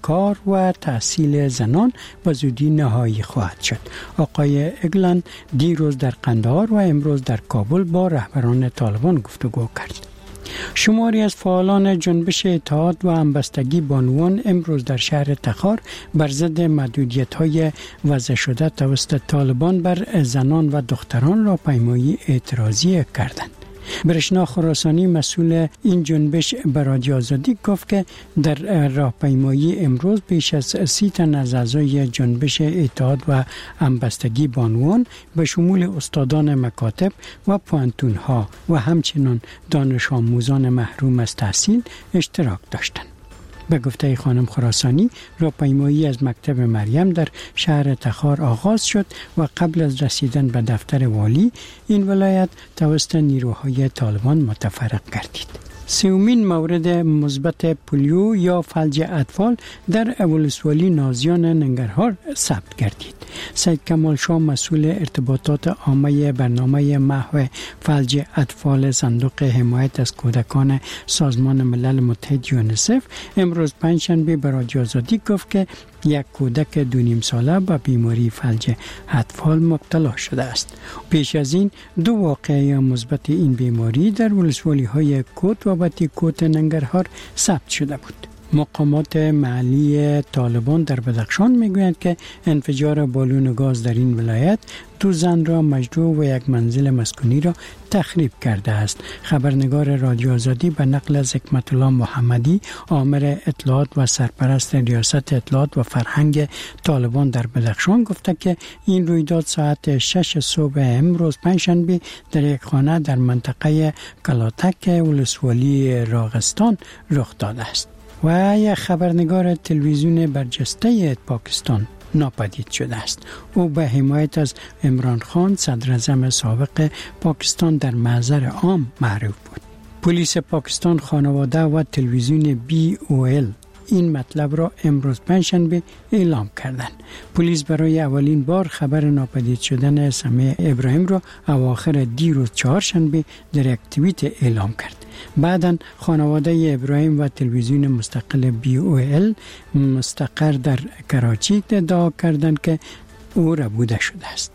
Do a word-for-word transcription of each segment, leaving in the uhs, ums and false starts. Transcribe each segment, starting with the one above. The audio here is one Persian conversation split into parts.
کار و تحصیل زنان به زودی نهایی خواهد شد. آقای اگلان دیروز در قندهار و امروز در کابل با رهبران طالبان گفتگو کرد. شماری از فعالان جنبش اتحاد و همبستگی بانوان امروز در شهر تخار بر ضد محدودیت‌های وضع شده توسط طالبان بر زنان و دختران راهپیمایی اعتراضی کردند. برشنا خراسانی مسئول این جنبش به رادیو آزادی گفت که در راهپیمایی امروز بیش از سی تن از اعضای جنبش اتحاد و همبستگی بانوان به شمول استادان مکاتب و پوهنتون‌ها و همچنین دانش آموزان محروم از تحصیل اشتراک داشتند. به گفته خانم خراسانی، راهپیمایی از مکتب مریم در شهر تخار آغاز شد و قبل از رسیدن به دفتر والی این ولایت توسط نیروهای طالبان متفرق گردید. سومین مورد مثبت پولیو یا فلج اطفال در ولسوالی نازیان ننگرهار ثبت گردید. سید کمال شاه مسئول ارتباطات عامه برنامه محو فلج اطفال صندوق حمایت از کودکان سازمان ملل متحد یونیسف امروز پنجشنبه به رادیو آزادی گفت که یک کودک دو نیم ساله به بیماری فلج اطفال مبتلا شده است. پیش از این دو واقعه مثبت این بیماری در ولسوالی های کوت و بتی کوت ننگرهار ثبت شده بود. مقامات محلی طالبان در بدخشان میگویند که انفجار بالون گاز در این ولایت دو زن را مجروح و یک منزل مسکونی را تخریب کرده است. خبرنگار رادیو آزادی به نقل از حکمت الله محمدی، آمر اطلاعات و سرپرست ریاست اطلاعات و فرهنگ طالبان در بدخشان گفته که این رویداد ساعت شش صبح امروز پنجشنبه در یک خانه در منطقه کلاتک ولسوالی راغستان رخ داده است. و یک خبرنگار تلویزیون برجسته پاکستان ناپدید شده است. او به حمایت از عمران خان صدر اعظم سابق پاکستان در محضر عام معروف بود. پلیس پاکستان، خانواده و تلویزیون بی او ال این مطلب را امروز پنجشنبه اعلام کردند. پلیس برای اولین بار خبر ناپدید شدن سمیع ابراهیم را اواخر دیروز چهارشنبه در یک توییت اعلام کرد. بعداً خانواده ابراهیم و تلویزیون مستقل بی او ال مستقر در کراچی ادعا کردند که او ربوده شده است.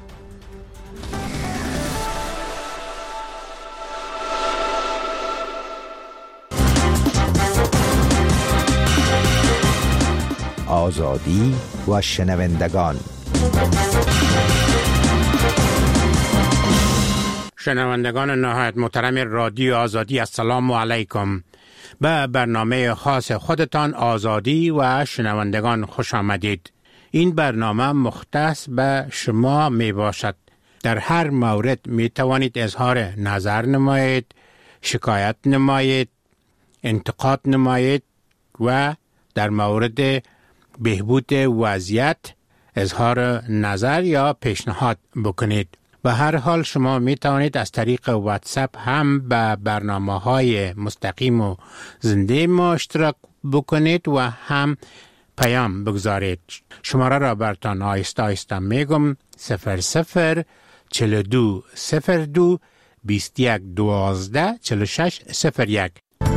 آزادی و شنوندگان. شنوندگان نهایت محترم رادیو آزادی، السلام علیکم. به برنامه خاص خودتان آزادی و شنوندگان خوش آمدید. این برنامه مختص به شما می باشد. در هر مورد می توانید اظهار نظر نمایید، شکایت نمایید، انتقاد نمایید و در مورد بهبود وضعیت اظهار نظر یا پیشنهاد بکنید. به هر حال شما می توانید از طریق واتساپ هم به برنامه‌های مستقیم و زنده ما اشتراک بکنید و هم پیام بگذارید. شماره را براتان آیسته آیسته میگم: صفر صفر چهل و دو صفر دو بیست و یک دوازده چهل و شش صفر یک.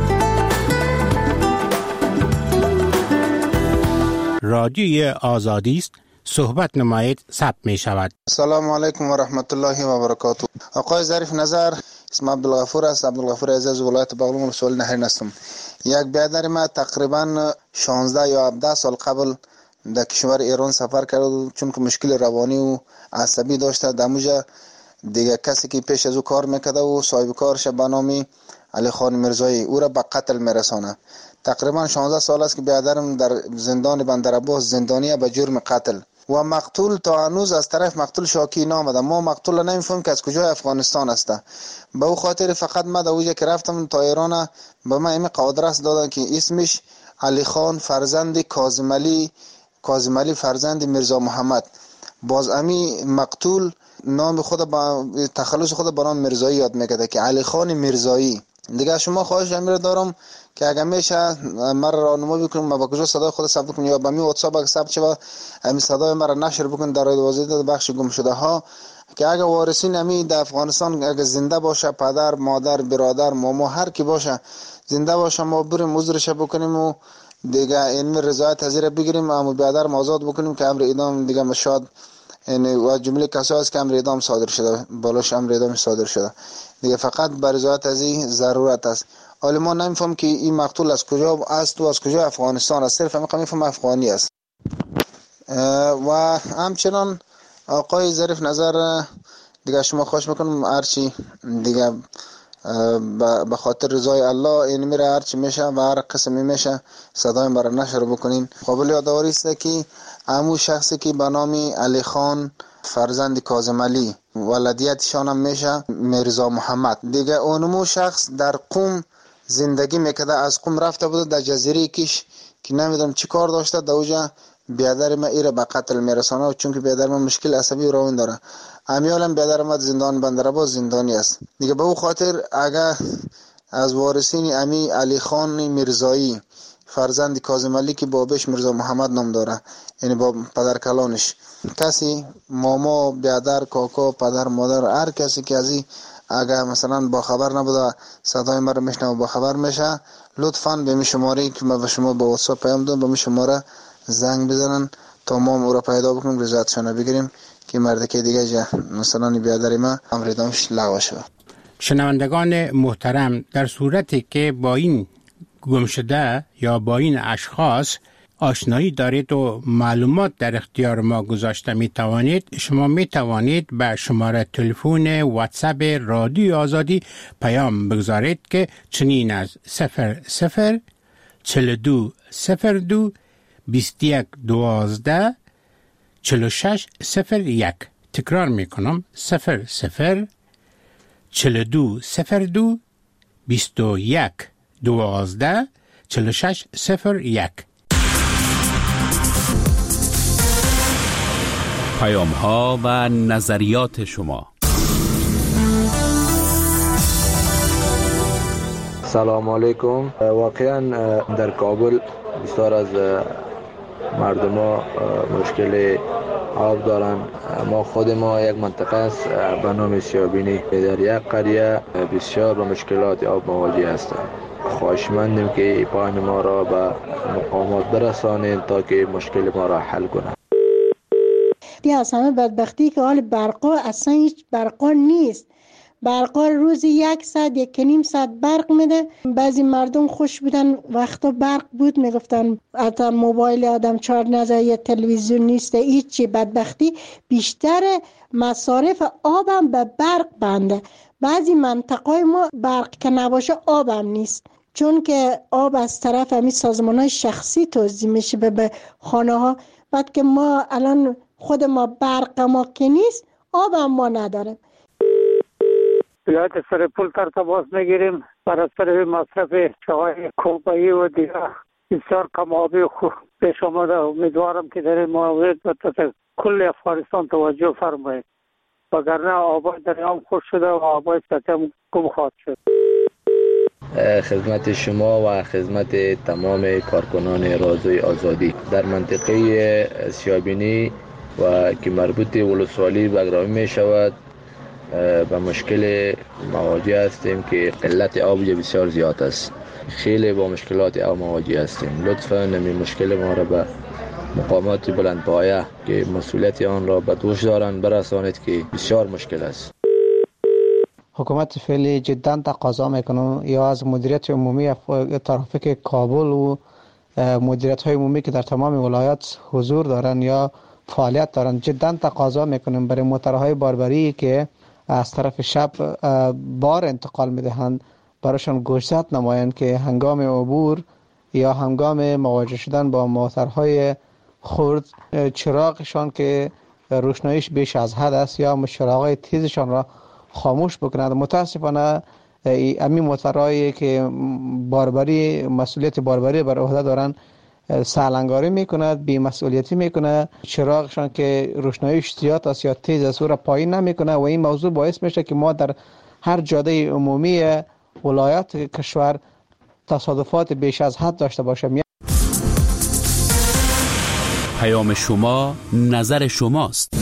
رادیوی آزادی است. صحبت نمایید، ثبت می شود. السلام علیکم و رحمت الله و برکاته. آقای ظریف نظر، اسم عبدالغفور است. عبدالغفور عزیز، ولایت بغلان ولسوالی نهرین هستم. یک برادر ما تقریبا شانزده یا هفده سال قبل در کشور ایران سفر کرد، چون که مشکل روانی و عصبی داشته. دموجا دیگه کسی که پیش از او کار میکرده و صاحب کارش به نام علی خان میرزایی او را به قتل میرسانه. تقریبا شانزده سال است که برادرم در زندان بندرعباس زندانیه به جرم قتل و مقتول تا هنوز از طرف مقتول شاکی نامده. ما مقتول نمیفهم که از کجای افغانستان است. به او خاطر فقط ما در اوجه که رفتم تا ایران به من این قادرست دادن که اسمش علی خان فرزند کاظم علی کاظم علی فرزند میرزا محمد. باز امی مقتول نام خود با تخلص خود با نام میرزایی یاد میکرده که علی خان میرزایی. دیگه شما خواهش امیر دارم که اگر میشه مرا راهنمایی بکنید، ما با کجا صدای خود ثبت کنم یا با می واتساپ اگه ثبت شه همین صدای مرا نشر بکنید در رادیو آزادی بخش گم شده ها، که اگر وارثین امی در افغانستان اگه زنده باشه، پدر، مادر، برادر، ماما، هر کی باشه زنده باشه، ما بریم عذرش بکنیم و دیگه این رضایت حضیر بگیریم، اما بیادر آزاد بکنیم که امر اعدام دیگه مشاد یعنی و جمله کسایی است که امر اعدام صادر شده، بالاش امر اعدام صادر شده دیگه، فقط بر رضایت از این ضرورت است. حالا ما نمیفهم که این مقتول از کجا است و از کجا افغانستان است، صرف میخوام میفهم افغانی است. و همچنان آقای ظریف نظر دیگه شما خواهش میکنم هرچی دیگه به خاطر رضای الله این میره هرچی میشه و هر قسمی میشه صدای برای نشر بکنین. قابل یادآوری است که همون شخصی که به نام علی خان فرزند کاظم علی ولدیتشان هم میشه میرزا محمد دیگه، اونمو شخص در قم زندگی میکرده، از قم رفته بوده در جزیره کش که نمیدونم چی کار داشته، در اوجا بیادر ما ایره به قتل میرسانه، چون که بیادر ما مشکل عصبی و روان داره. امیالم بیادر ما زندان بندرعباس زندانی است دیگه. به او خاطر اگر از وارثین امی علی خان میرزایی فرزند کاظم علی که بابش میرزا محمد نام داره، یعنی با پدر کلانش، کسی ماما بیادر کاکا پدر مادر هر کسی که ازی اگر مثلا با خبر نبوده صدای ما رو میشنه و با خبر میشه، لطفاً به می شماره که ما به شما با واتساپ پیام دادم به می شماره زنگ بزنن تا ما او را پیدا بکنیم، رضایتشان بگیریم که مرد که دیگه جا مثلا بیادر ما امر اعدامش لغو شود. شنوندگان محترم، در صورتی که با این گمشده یا با این اشخاص آشنایی دارید و معلومات در اختیار ما گذاشته می توانید، شما می توانید به شماره تلفن واتساپ رادیو آزادی پیام بگذارید که چنین از صفر صفر چهل و دو صفر دو بیست و یک دوازده چهل و شش صفر یک. تکرار می کنم صفر صفر چهل و دو صفر دو بیست و یک دوازده چهل و شش صفر یک. پیام ها و نظریات شما. سلام علیکم. واقعا در کابل بسیار از مردم ها مشکل آب دارن. ما خود ما یک منطقه است به نام سیابینی، در یک قریه بسیار با مشکلات آب مواجه هستند. خواهشمندیم که پیام ما را به مقامات برسانید تا که مشکل ما را حل کنند. دی از همه بدبختی که حال برقا اصلا هیچ برقا نیست. برقا روزی یک ساعت یک نیم ساعت برق میده. بعضی مردم خوش بودن وقتا برق بود میگفتن حتی موبایل آدم چارج نزد یا تلویزیون نیست. هیچی بدبختی بیشتر مصارف آبم به برق بنده. بعضی منطقه ما برق که نباشه آبم نیست، چون که آب از طرف همین سازمان‌های شخصی توزیع میشه به خانه ها. بعد که ما الان خود ما برق ما که نیست، آب هم ما نداریم. بیاد سر پول تر تماس میگیریم برای سر مصرف چای کوبایی و دیگه بسیار کم آبی خوب پیش آمده. امیدوارم که در این مورد کل افغانستان توجه فرمایید، وگرنه آبای دریام خوش شده و آبای سطح هم گم خواهد شد. خدمت شما و خدمت تمام کارکنان رادیوی آزادی در منطقه سیابینی و که مربوط ولسوالی بگرامی می شود به مشکل مواجه هستیم که قلت آب بسیار زیاد است. خیلی با مشکلات آب مواجه هستیم. لطفاً این مشکل ما را به مقامات بلندپایه که مسئولیت آن را به دوش دارند برسانید که بسیار مشکل است. حکومت فعلی جدا تقاضا میکنه یا از مدیریت عمومی ترافیک کابل و مدیریت های عمومی که در تمام ولایات حضور دارن یا فعالیت دارن، جدا تقاضا میکنیم برای موتورهای باربری که از طرف شب بار انتقال میدهند براشون گوشزد نمایند که هنگام عبور یا هنگام مواجه شدن با موتورهای خرد چراغشان که روشناییش بیش از حد است یا چراغهای تیزشان را خاموش بکنند. متاسفانه امی موتورهایی که باربری مسئولیت باربری بر عهده دارن سالنگاری میکند، بی مسئولیتی میکنه، چراغشان که روشناییش زیاد است یا تیز است او را پایین نمیکنه و این موضوع باعث میشه که ما در هر جاده عمومی ولایت کشور تصادفات بیش از حد داشته باشیم. پیام شما نظر شماست.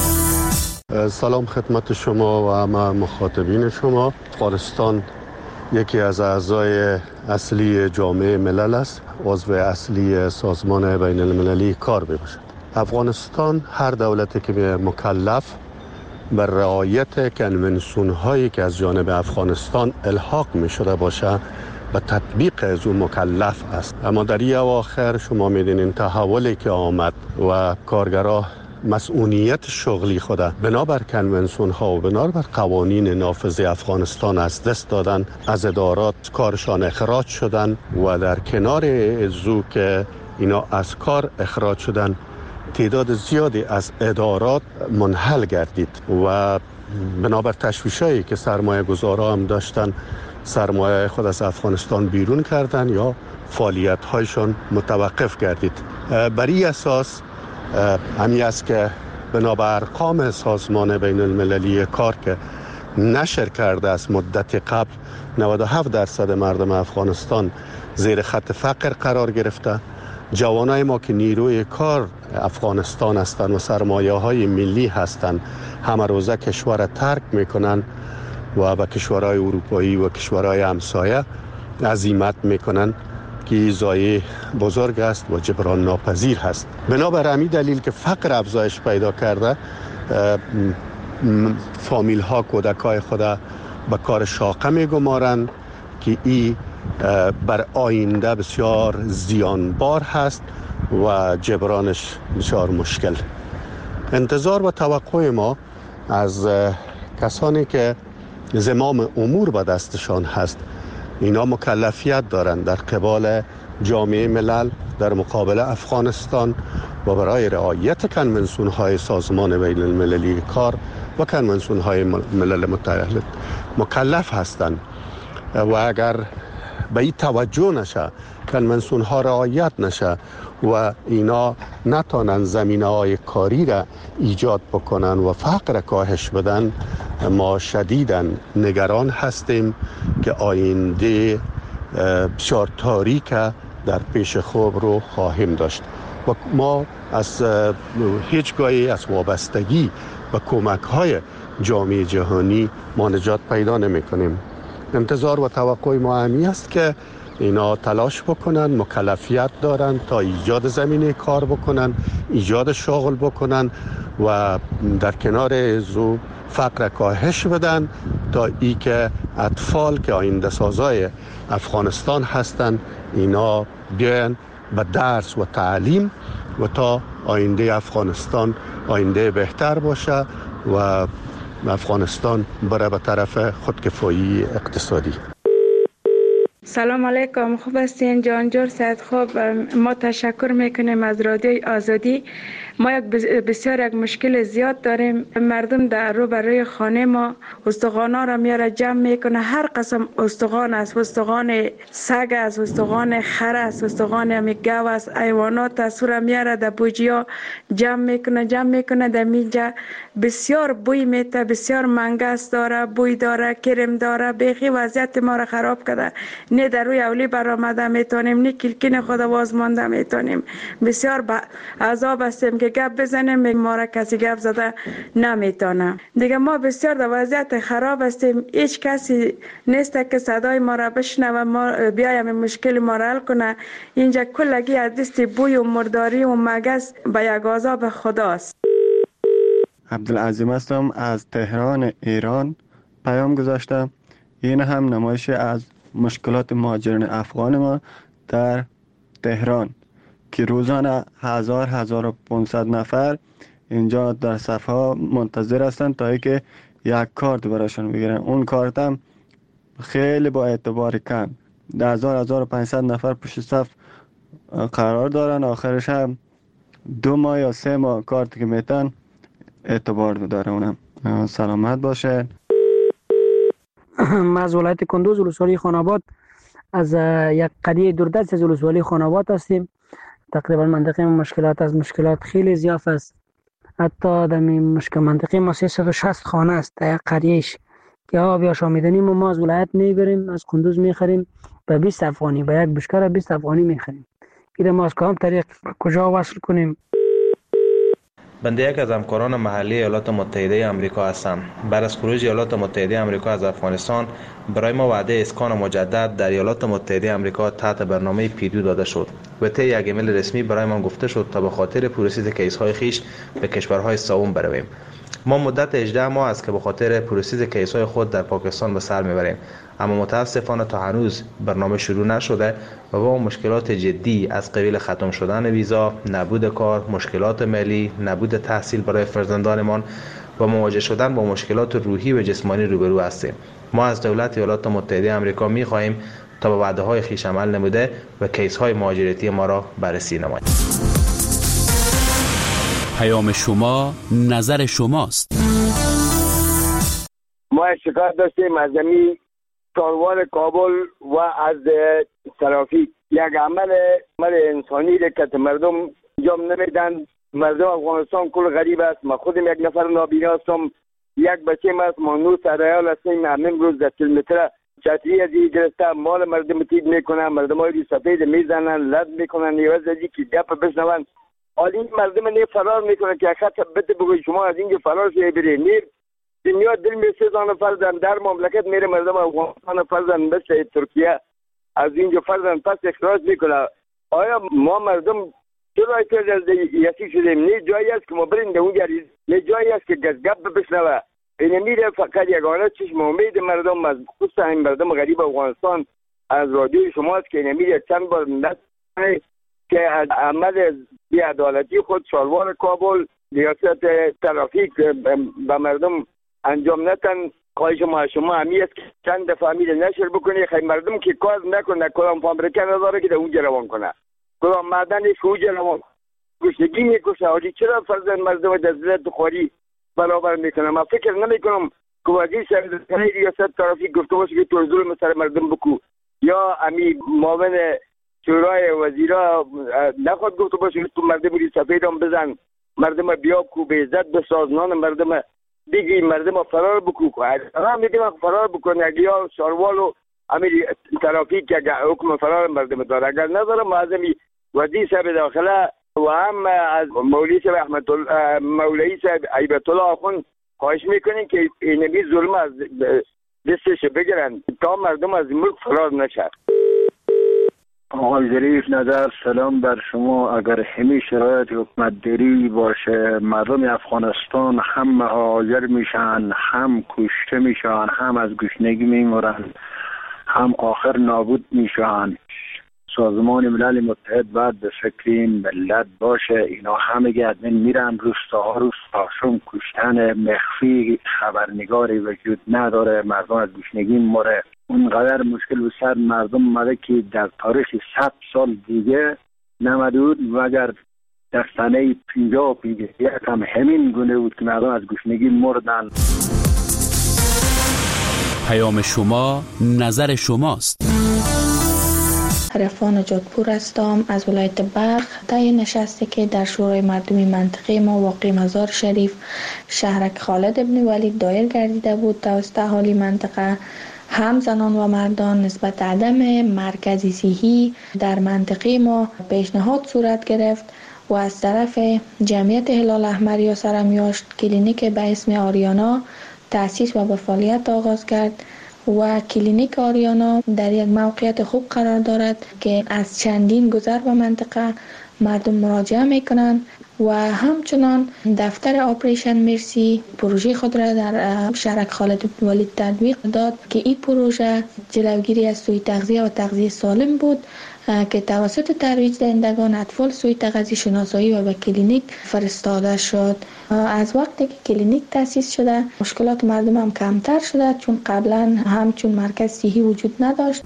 سلام خدمت شما و همه مخاطبین شما. افغانستان یکی از اعضای اصلی جامعه ملل است، عضو اصلی سازمان بین المللی کار بباشد. افغانستان هر دولتی که مکلف بر رعایت کنونسیون هایی که از جانب افغانستان الحاق می شده باشه به تطبیق از اون مکلف است. اما در این اواخر شما می‌بینید تحولی که آمد و کارگرها مسئولیت شغلی خود بنابر کنونسیون ها و بنابر قوانین نافذ افغانستان از دست دادن، از ادارات کارشان اخراج شدن و در کنار ازو که اینا از کار اخراج شدن تعداد زیادی از ادارات منحل گردید و بنابر تشویشایی که سرمایه گذارا هم داشتن سرمایه خود از افغانستان بیرون کردن یا فعالیت هایشان متوقف گردید. بر این اساس همی است که بنابر ارقام سازمان بین المللی کار که نشر کرده از مدت قبل نود و هفت درصد مردم افغانستان زیر خط فقر قرار گرفته. جوانای ما که نیروی کار افغانستان هستند و سرمایه های ملی هستند همه روزه کشور ترک میکنن و به کشورهای اروپایی و کشورهای همسایه عزیمت میکنن که زایه بزرگ است و جبران ناپذیر هست. بنابر همین دلیل که فقر افزایش پیدا کرده، فامیل ها کودکای خود به کار شاقه میگمارند که این بر آینده بسیار زیانبار هست و جبرانش بسیار مشکل. انتظار و توقع ما از کسانی که زمام امور به دستشان هست، اینا مکلفیت دارند در قبال جامعه ملل در مقابل افغانستان و برای رعایت کنونسیون های سازمان بین المللی کار و کنونسیون های ملل متحد مکلف هستند و اگر به این توجه نشه، کنونسیون ها رعایت نشه و اینا نتانن زمینه های کاری را ایجاد بکنن و فقر کاهش بدن، ما شدیداً نگران هستیم که آینده بسیار تاریک در پیش خوب رو خواهیم داشت و ما از هیچ گاهی از وابستگی و کمک های جامعه جهانی ما نجات پیدا نمی کنیم. انتظار و توقع ما همی است که اینا تلاش بکنن، مکلفیت دارن تا ایجاد زمینه کار بکنن، ایجاد شغل بکنن و در کنار ازو فقر کاهش بدن تا ای که اطفال که آینده سازای افغانستان هستن اینا بیان به درس و تعلیم و تا آینده افغانستان آینده بهتر باشه و افغانستان بره به طرف خودکفایی اقتصادی. سلام علیکم، خوب هستین جانجور سید؟ خوب، ما تشکر میکنیم از رادیوی آزادی. ما یک بسیار یک مشکل زیاد داریم. مردم در رو برای خانه ما استخوانا را میاره جمع میکنه، هر قسم استخوان است، استخوان سگ است، استخوان خر است، استخوان همی گاو است، حیوانات است، را میاره در بوجیا جمع میکنه جمع میکنه در میجا. بسیار بوی میته، بسیار منگس داره، بوی داره، کرم داره، بیخی وضعیت ما را خراب کرده. نه در روی اولی برآمده میتونیم، نه کلکین خود واز مانده میتونیم. بسیار با عذاب هستیم که گپ بزنیم، ما را کسی گپ زده نمیتونه. دیگه ما بسیار در وضعیت خراب هستیم، هیچ کسی نیست که صدای ما را بشنوه، ما بیایم مشکل ما را حل کنه. اینجا کلگی از دست بوی و مرداری و مگس به یک عذاب خداست. عبدالعظیم هستم از تهران ایران پیام گذاشتم. این هم نمایش از مشکلات مهاجرین افغان ما در تهران که روزانه هزار هزار و پانصد نفر اینجا در صفحه منتظر هستند تا اینکه یک کارت براشون بگیرن. اون کارت هم خیلی با اعتبار کم، هزار هزار و پانصد نفر پشت صف قرار دارن. آخرش هم دو ماه یا سه ماه کارت که میتن اعتبار داره. اونم سلامت باشه. من از ولایت کندوز ولسوالی خاناباد از یک قریه دوردست از ولسوالی خاناباد هستیم. تقریبا منطقه مشکلات از مشکلات خیلی زیاد است. حتی در مشکل منطقه ما سیصد و شصت خانه است در یک قریهش که آب یا شامیدنی ما از ولایت میبریم، از کندوز میخریم به بیست افغانی، به یک بشکر بیست افغانی میخریم. این ما از کدام طریق کجا وصل کنیم؟ بنده یک از همکاران محلی ایالات متحده آمریکا هستم. بعد از خروج ایالات متحده آمریکا از افغانستان برای ما وعده اسکان مجدد در ایالات متحده آمریکا تحت برنامه پیدو داده شد و طی یک ایمیل رسمی برای ما گفته شد تا به خاطر پروسس کیس های خیش به کشورهای سوم برویم. ما مدت هجده ماه است که به خاطر پروسس کیس های خود در پاکستان به سر میبریم، اما متاسفانه تا هنوز برنامه شروع نشده و با مشکلات جدی از قبیل ختم شدن ویزا، نبود کار، مشکلات مالی، نبود تحصیل برای فرزندانمان و مواجه شدن با مشکلات روحی و جسمانی روبرو هستیم. ما از دولت ایالات متحده آمریکا می خواهیم تا به وعده های خویش عمل نموده و کیس های مهاجرتی ما را بررسی نماید. پیام شما نظر شماست. ما شکایت داشتیم از زمین کاروان کابل و از ترافیک. یک عمل عمل انسانی را که مردم انجام نمیدن. مردم افغانستان کل غریب است. ما خودم یک نفر نابینا هستم، یک بچه است، ما نو سرایال هستیم. همین روز در کیلومتر چتری از این گرفته مال مردم تید میکنن، مردم های سفید میزنن، لد میکنن، نیوز ازی که گپ بشنون. حالی مردم نه فرار میکنه که خط بده بگوی شما از اینجا فرار شده برید. نیر دنیا دل می سیزان فرزن در مملکت میره مردم افغانستان فرزن مثل ترکیه از اینجا فرزن پس اخراج میکنه. آیا ما مردم چرا ایتر از یسی شدیم؟ نه جایی است که ما بریم در اونجا، نه جایی است که گپ بشنوه. این میره فقط یگانه چشم امید مردم از خصوصا این مردم غریب افغانستان از رادیوی شماست که این میره چند بار نکنه که از عمل بی‌عدالتی خود شالوار کابل ریاست ترافیک به مردم انجام نتن. خواهش ما شما همی است که چند دفعه میره نشر بکنی خیلی مردم که کار نکنه، کدام فابریکه نداره که در اونجا روان کنه، کدام معدنش که اونجا روان گشتگی میکشه. حالی چرا فرزن مردم در ذلت خواری برابر میکنه؟ من فکر نمیکنم که وزیر شهرداری ریاست ترافیک گفته باشه که تو ظلم سر مردم بکو، یا امی معاون شورای وزیرا نخواد گفته باشه که تو مردم ری سفیدم بزن، مردم بیا کو به عزت بساز، نان مردم دیگی مردم فرار بکو. هم میگم فرار بکنه اگه یا شاروال و امیر ترافیک که حکم فرار مردم داره، اگر نداره معظمی وزیر صاحب داخله و هم از مولوی صاحب احمد مولوی صاحب ایبت الله آخوند خواهش میکنین که اینمی ظلم از دستش بگیرن تا مردم از ملک فرار نشه. آقای ظریف نظر سلام بر شما. اگر همین شرایط حکومت داری باشه مردم افغانستان هم مهاجر میشن، هم کشته میشن، هم از گشنگی میمرن، هم آخر نابود میشن. سازمان ملل متحد باید به فکر این ملت باشه. اینا همه گردن میرن روستاها روستاشون کشتن مخفی، خبرنگاری وجود نداره، مردم از گشنگی مره. اونقدر مشکل به سر مردم مده که در تاریخ صد سال دیگه نمدود مگر در سنه پینجاه و پینجاه یک هم همین گونه بود که مردم از گشنگی مردن. پیام شما نظر شماست. عرفان جادپور هستم از ولایت بلخ. طی نشستی که در شورای مردمی منطقه ما واقع مزار شریف شهرک خالد ابن ولید دایر گردیده بود توسط اهالی منطقه، هم زنان و مردان نسبت عدم مرکزی صحی در منطقه ما پیشنهاد صورت گرفت و از طرف جمعیت هلال احمر یا سرمیاشت کلینیک به اسم آریانا تأسیس و به فعالیت آغاز کرد و کلینیک آریانا در یک موقعیت خوب قرار دارد که از چندین گذر به منطقه مردم مراجعه میکنند و همچنان دفتر آپریشن مرسی پروژه خود را در شهرک خالد بن ولید تطبیق داد که این پروژه جلوگیری از سوء تغذیه و تغذیه سالم بود که توسط ترویج دهندگان اطفال سوء تغذیه شناسایی و به کلینیک فرستاده شد. از وقتی که کلینیک تأسیس شده مشکلات مردم هم کمتر شده، چون قبلا همچون مرکز صحی وجود نداشت.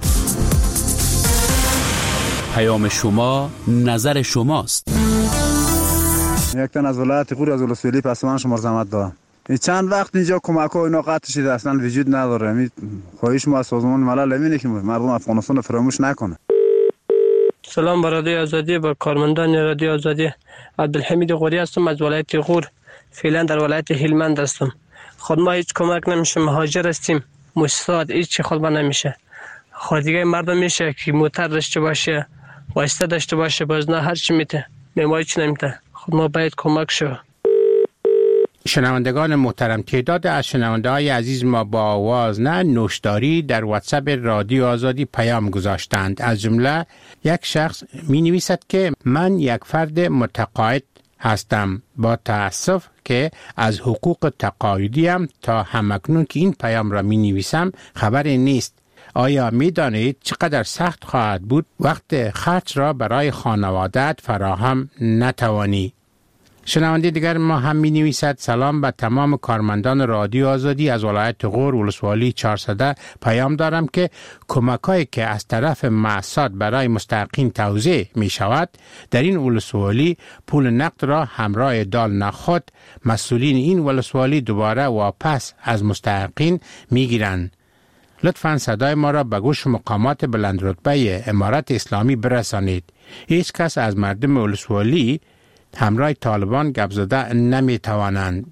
پیام شما نظر شماست. یک تن از ولایت غور از ولسوالی پسمان شما زحمت دارم. این چند وقت اینجا کمک ها اینا قطع شده اصلا وجود نداره. می خواهش ما از سازمان ملل همینه که مردم افغانستان فراموش نکنه. سلام بر رادیو آزادی، با کارمندان رادیو آزادی. عبدالحمید غوری هستم از ولایت غور. فعلا در ولایت هلمند هستم. خود ما هیچ کمک نمیشه، مهاجر هستیم، مستعد هیچ خود با نمیشه. خود دیگه مردم میشه که موتر داشته باشه، واسطه داشته باشه، باز نه هر چی میته، میمای چی نمیته. خود ما باید کمک شو. شنوندگان محترم، تعداد از شنونده های عزیز ما با آواز نه نوشداری در واتساپ رادیو آزادی پیام گذاشتند. از جمله یک شخص می نویسد که من یک فرد متقاعد هستم، با تأسف که از حقوق تقاعدیم تا همکنون که این پیام را می نویسم خبری نیست. آیا می دانید چقدر سخت خواهد بود وقت خرج را برای خانواده‌ات فراهم نتوانی؟ شنونده دیگر ما هم می نویسد سلام به تمام کارمندان رادیو آزادی از ولایت غور ولسوالی چهارصد. پیام دارم که کمک‌هایی که از طرف مؤسسات برای مستحقین توزیع می شود در این ولسوالی پول نقد را همراه دال نخود مسئولین این ولسوالی دوباره واپس از مستحقین می گیرند. لطفاً صدای ما را به گوش مقامات بلند رتبه امارت اسلامی برسانید. هیچ کس از مردم ولسوالی همراه طالبان گپ زده نمی توانند.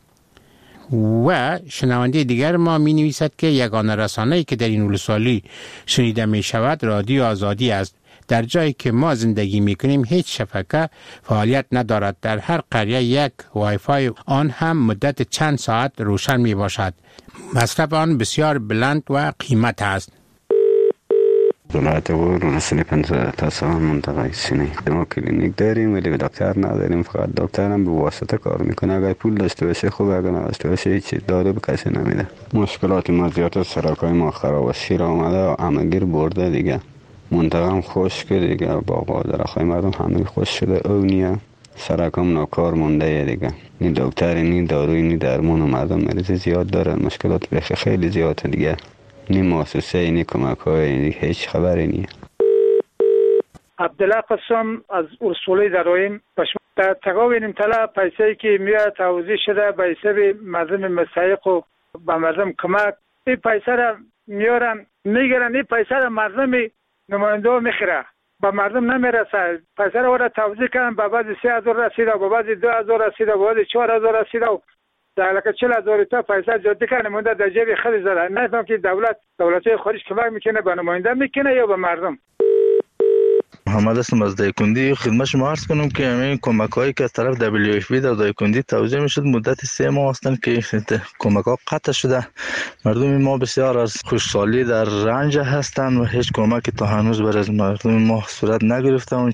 و شنونده دیگر ما می نویسد که یگانه رسانه‌ای که در این ولسوالی شنیده می شود رادیو آزادی است. در جایی که ما زندگی می کنیم هیچ شبکه فعالیت ندارد. در هر قریه یک وای فای آن هم مدت چند ساعت روشن می باشد. مصرف آن بسیار بلند و قیمت است. ولایت غور ولسوالی پنجاه تا سال منطقه سینه. ما کلینیک داریم ولی دکتر نداریم، فقط دکتر هم به واسطه کار میکنه. اگر پول داشته باشه خوبه، اگر نداشته باشه هیچ دارو به کسی نمیده. مشکلات ما زیاد، سرکای ما خراب و شیر آمده و همگیر برده دیگه. منطقه هم خشک دیگه، باغ و درختای مردم همه خشک شده. اونیه سرکم ناکار مونده دیگه. نی دکتر نی داروی نی درمان و مردم مریض زیاد دارن. مشکلات بخی خیلی زیاده دیگه. نی مؤسسه نی کمک های هیچ خبری نیه. عبدالله قسم از ولسوالی درایم. در تقاوین طلا پیسه‌ای که میاد توزیع شده به حساب مردم مستحق و به مردم کمک، این پیسه را میارن میگیرن، این پیسه را مردم نماینده میخره، به مردم نمیرسه. پیسه را وارد توزیع کردن، به بعضی سه هزار رسیده، به بعضی دو هزار رسیده، به بعضی چهار هزار رسیده و در لکه چهل هزار تا پیسه جاده کنه مونده در جیب خود زده. نفهم که دولت دولت‌های خارج کمک میکنه به نماینده میکنه یا به مردم. محمد هستم از دایکندی. خدمت شما عرض کنم که همین کمک هایی که از طرف دبلیو اف پی در دایکندی توزیع میشد مدت سه ماه هستند که کمک ها قطع شده. مردم ما بسیار از خوشحالی در رنج هستند و هیچ کمکی تا هنوز برای مردم ما صورت نگرفته.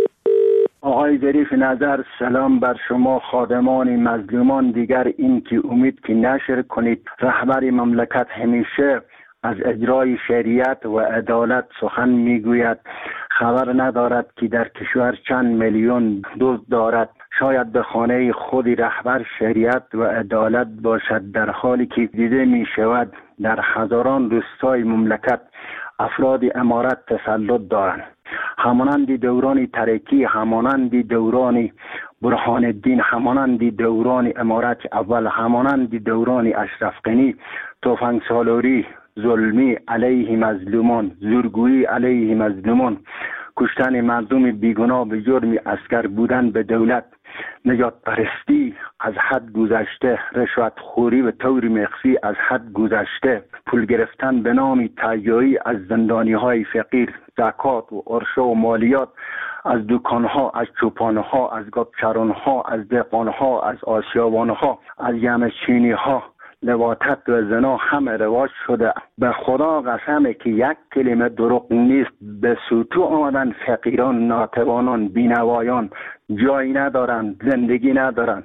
آقای ظریف نظر، سلام بر شما خادمان مظلومان. دیگر این که امید که نشر کنید. رهبر مملکت همیشه از اجرای شریعت و عدالت سخن میگوید. خبر ندارد که در کشور چند میلیون دزد دارد. شاید به خانه خودی رهبر شریعت و عدالت باشد، در حالی که دیده می شود در هزاران روستای مملکت افراد امارت تسلط دارند. همانند دوران ترکی، همانند دوران برهان الدین، همانند دوران امارت اول، همانند دوران اشرف غنی، تفنگ سالاری، ظلمی علیه مظلومان، زورگویی علیه مظلومان، کشتن مردم بیگناه به جرم اسکر بودن به دولت، نجات پرستی از حد گذشته، رشوت خوری به طور مخفی از حد گذشته، پول گرفتن به نام تهیایی از زندانی های فقیر، زکات و عرشه و مالیات از دکان ها، از چوپان ها، از گابچران ها، از دهقان ها، از آسیابان ها، از یمچینی ها، لواطت و زنا همه رواج شده. به خدا قسمه که یک کلمه دروغ نیست. به سوتو آمدن فقیران، ناتوانان، بینوایان، جایی ندارن، زندگی ندارن.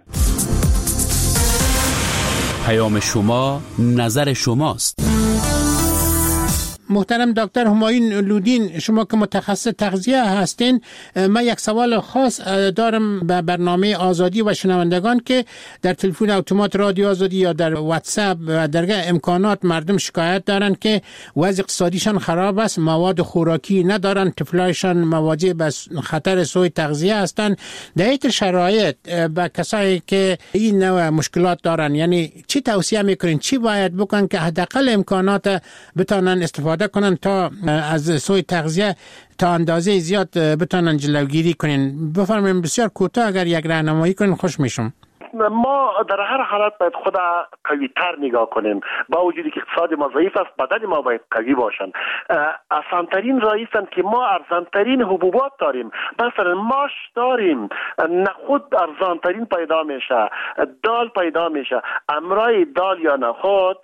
پیام شما نظر شماست. محترم دکتر همایون لودین، شما که متخصص تغذیه هستین، من یک سوال خاص دارم به برنامه آزادی و شنوندگان که در تلفن اتومات رادیو آزادی یا در واتساپ و درگاه امکانات مردم شکایت دارن که وضع اقتصادیشان خراب است، مواد خوراکی ندارن، طفلایشان مواجه به خطر سوء تغذیه هستند. در این شرایط به کسایی که این نوع مشکلات دارن، یعنی چی توصیه میکنین، چی باید بکنن که حداقل امکانات بتونن استفاده کنن تا از سوء تغذیه تا اندازه زیاد بتونن جلوگیری کنین؟ بفرمایید بسیار کوتاه اگر یک راهنمایی کنین خوش میشم. ما در هر حالت باید خود قوی تر نگاه کنیم. با وجودی که اقتصاد ما ضعیف است، بدن ما باید قوی باشن. آسانترین راه است که ما ارزانترین حبوبات داریم. مثلا ماش داریم، نخود ارزانترین پیدا میشه، دال پیدا میشه. امرای دال یا نخود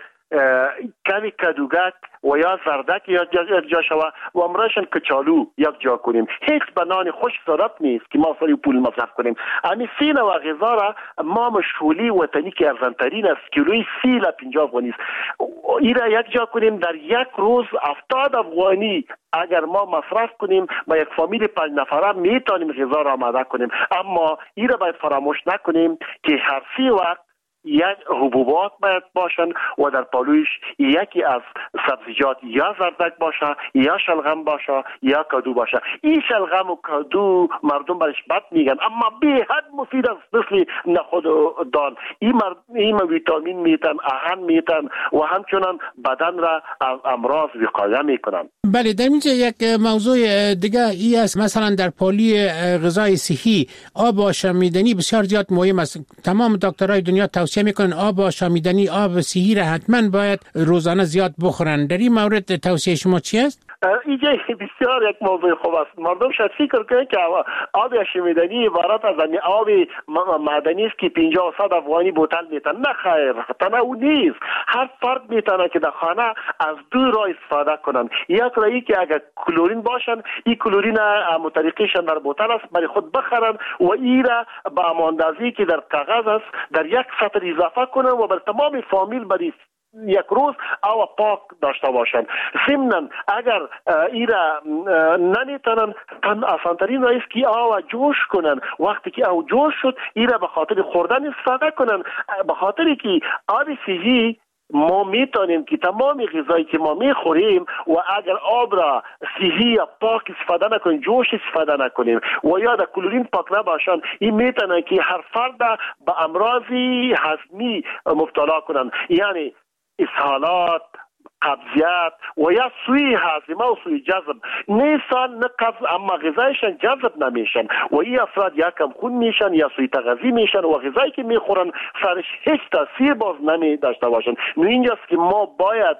کمی کدوگک و یا زردک یا جا شوه و امرایشان کچالو یک جا کنیم. هیچ بنان خوش ضرورت نیست که ما سری پول مصرف کنیم. امی سی نوع غذا را ما مشغولی وطنی که ارزانترین است، کیلوی سی لا پنجاه افغانی است، این را یک جا کنیم در یک روز هفتاد افغانی اگر ما مصرف کنیم با یک فامیل پنج نفره میتونیم غذا را آماده کنیم. اما این را باید فراموش نکنیم که هر سی وقت یک حبوبات باید باشن و در پالویش یکی از سبزیجات یا زردک باشه یا شلغم باشه یا کدو باشه. این شلغم و کدو مردم برش بد میگن اما به حد مفید است، مثل نخود و دال. این مرد این ویتامین میتن، آهن میتن و همچنان بدن را از امراض وقایه میکنن. بله، در اینجا یک موضوع دیگه ای است، مثلا در پالی غذای صحی آب آشامیدنی بسیار زیاد مهم است. تمام دکترای دنیا توصیه میکنن آب آشامیدنی، آب صحی را حتما باید روزانه زیاد بخورن. در این مورد توصیه شما چی است؟ اینجا بسیار یک موضوع خوب است. مردم شاید فکر کنن که آب آشامیدنی عبارت از آب معدنی است که پنجاه و صد افغانی بوتل میتن. نه خیر، تنها نیست. هر فرد میتونه که در خانه از دو راه استفاده کنن. یک راهی که اگر کلورین باشن، این کلورین مطریقیشان در بوتل است برای خود بخرن و این را با اماندازی که در کاغذ است در یک سطر اضافه کنن و بر تمام فامیل برای یک روز او پاک داشته باشند. ضمناً اگر ایرا نمیتونن، تن آسانترین راه است که او جوش کنن. وقتی که او جوش شد ایرا به خاطر خوردن استفاده کنن، به خاطر که آب صحی ما میتونیم که تمام غذایی که ما میخوریم و اگر آب را صحی یا پاک استفاده نکنیم، جوش استفاده نکنیم و یا در کلورین پاک نباشن، این میتونه که هر فرد به امراضی هضمی مبتلا کنن، یعنی اسهالات، قبضیت و یا سوی هاضمه و سوی جذب. نیستان نه قبض اما غذایشان جذب نمیشن و این افراد یا کم خون میشن یا سوی تغذی میشن و غذایی که میخورن سرش هیچ تاثیر باز نمی داشته باشن. نو اینجاست که ما باید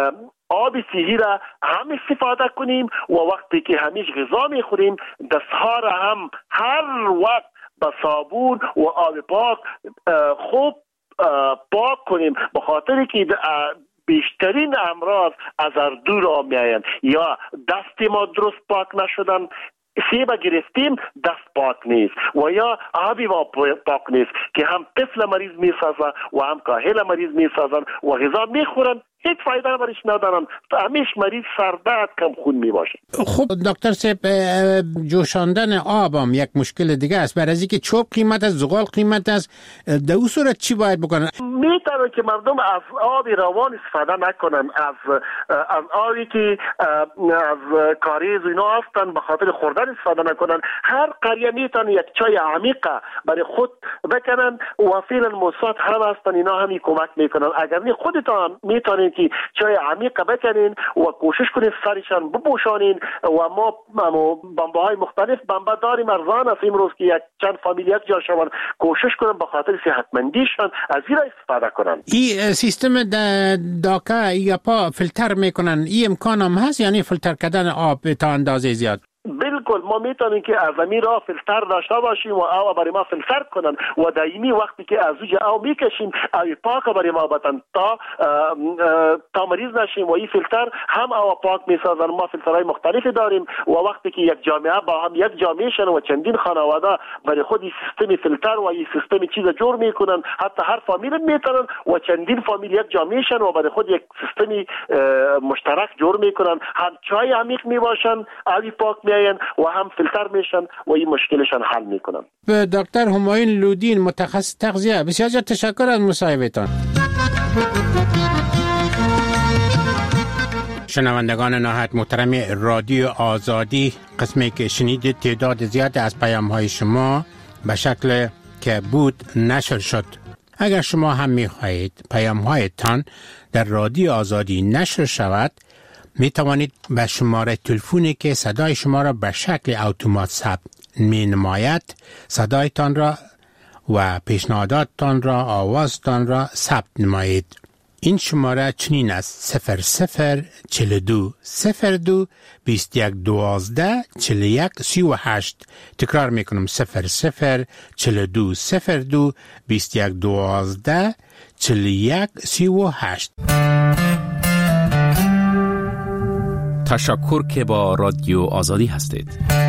آب صحی را هم استفاده کنیم و وقتی که همیش غذا میخوریم دستها را هم هر وقت با صابون و آب پاک خوب پاک کنیم، به خاطر که بیشترین امراض از اردو را میآیند. یا دست ما درست پاک نشدن، سیب گرفتیم دست پاک نیست و یا آبی ما پاک نیست که هم طفل مریض میسازن و هم کاهل مریض میسازن و غذا میخورن هیچ فایده برش ندارن، همیش مریض سردرد کم خون می باشه. خب دکتر صاحب، جوشاندن آب هم یک مشکل دیگه است. برای از اینکه چوب قیمت است، زغال قیمت است، در اون صورت چی باید بکنن؟ میتونه که مردم از آب روان استفاده نکنن، از از آبی که از کاریز اینا هستن به خاطر خوردن استفاده نکنن. هر قریه میتونه یک چای عمیقه برای خود بکنن و فعلا موساد هم هستن، اینا همی کمک میکنن. اگر نه خودتان میتونین که چای عمیق بکنین و کوشش کنین سرشان بپوشانین و ما بمبه های مختلف بمبه داریم، ارزان است امروز که یک چند فامیل یک جا شون، کوشش کنن به خاطر صحتمندیشان از این استفاده کنن. این سیستم داکا یا پا فیلتر میکنن، این امکان هم هست، یعنی فیلتر کردن آب تا اندازه زیاد؟ بالکل ما میتونیم که از امیر را فیلتر داشته باشیم و او برای ما فیلتر کنن و دائمی وقتی که از اوج او میکشیم او پاک برای ما بتن تا تا مریض نشیم و این فیلتر هم او پاک میسازن. ما فیلترهای مختلفی داریم و وقتی که یک جامعه با هم یک جامعه شن و چندین خانواده برای خود این سیستم فیلتر و این سیستم چیز جور میکنن، حتی هر فامیل میتونن و چندین فامیل یک جامعه شن و برای خود یک سیستم مشترک جور میکنن، هم چای عمیق میباشن، آبی پاک و هم فیلتر میشن و این مشکلشان حل میکنن. به دکتر همایون لودین، متخصص تغذیه، بسیار تشکر از مصاحبهتان. شنوندگان نهایت محترم رادیو آزادی، قسمی که شنیدید تعداد زیاد از پیام های شما به شکل که بود نشر شد. اگر شما هم میخواهید پیام هایتان در رادیو آزادی نشر شود، می توانید به شماره تلفنی که صدای شما را به شکل اتومات ثبت می نماید صدایتان را و پیشنهاداتتان را آوازتان را ثبت نمایید. این شماره چنین است: صفر صفر چل دو صفر دو بیست یک دوازده چل یک سی و هشت. تکرار میکنم: صفر صفر چل دو صفر دو بیست یک دوازده چل یک سی و هشت. تشکر که با رادیو آزادی هستید.